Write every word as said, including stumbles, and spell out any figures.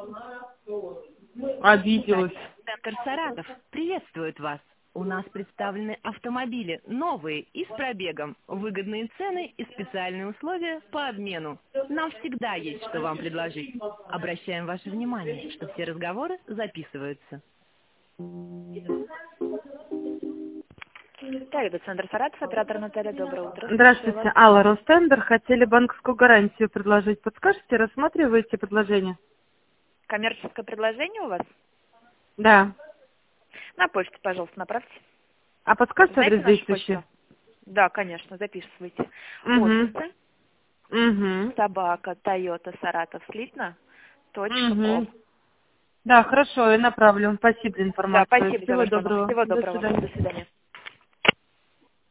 Обиделась. Центр Саратов приветствует вас. У нас представлены автомобили новые и с пробегом, выгодные цены и специальные условия по обмену. Нам всегда есть что вам предложить. Обращаем ваше внимание, что все разговоры записываются. Так, это Центр Саратов, оператор Наталья, доброе утро. Здравствуйте, Алла, Ростендер. Хотели банковскую гарантию предложить. Подскажете, рассматриваете предложение? Коммерческое предложение у вас? Да. На почту, пожалуйста, направьте. А подскажете Знаете адрес нашу действующий? почту? Да, конечно, записывайте. Угу. Офисы, Угу. собака, Тойота, Саратов, слитно, точка Угу. ком. Да, хорошо, я направлю. Спасибо за Да, информацию. спасибо за Всего ваш звонок. доброго. Всего До доброго. свидания. До свидания.